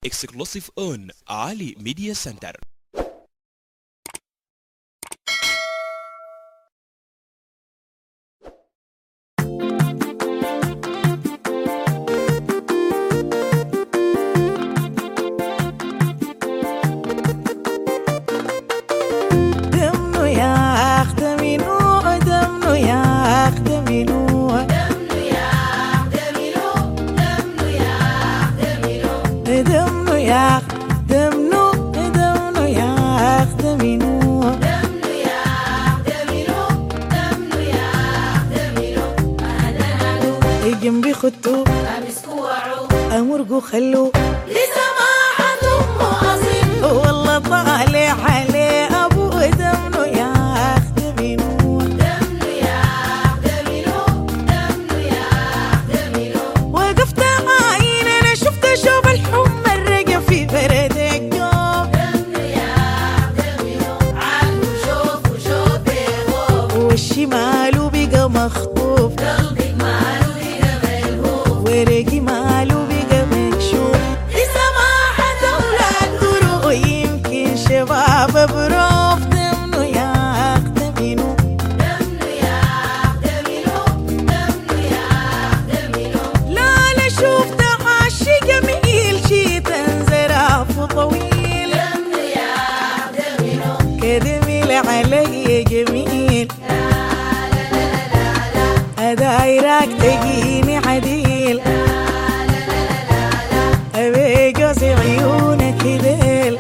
exclusive on Ali Media Center. جنبي خدتو أمرقو خلو لسماحة أمه أصيل والله طالع عليه أبو دمنو يا أخدمينو دمنو يا أخدمينو دمنو يا أخدمينو وقفت عاين أنا شفت شوف الحمى الرقم في برد الجوب دمنو يا أخدمينو عنه شوف بيغوب والشمال بقى مخطوف قلبي ورقي ماله بقى مكشوف لسماحة أولاد قروق ويمكن شباب بروف دمنو يا أخدمينو دمنو يا أخدمينو دمنو يا أخدمينو لا شوف تعاشي جميل شي تنزراف طويل دمنو يا أخدمينو كدميل علي جميل دايرك تجيني عديل أبي جوزي عيونك ذيل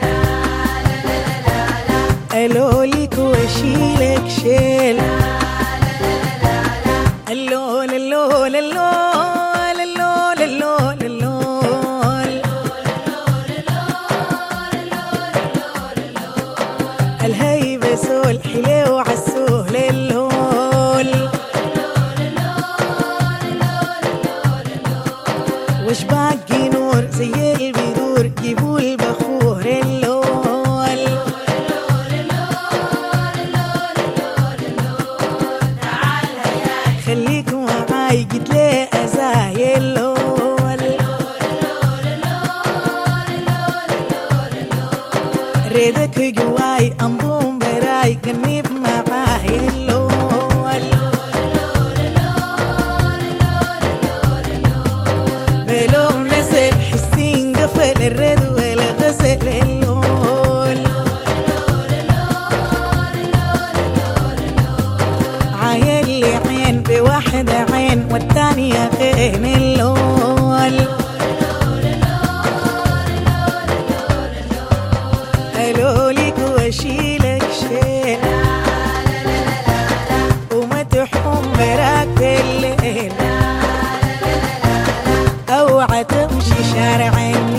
ألولك وأشيلك شيل اللول اللول اللول اللول اللول اللول الهيبة سول حلو عالسهل اللول وش باقي نور زي البذور جيبوا البخور اللول تعال هياي خليك معاي قد لي أزاي اللول ريدك جواي أنضم براي قنيب معاي اللول الرد ولا غسل اللول عايل لي عين بواحدة عين والتانية غين اللول ألولك واشيلك شيل وما تحكم براك الليل اوعى تمشي شارع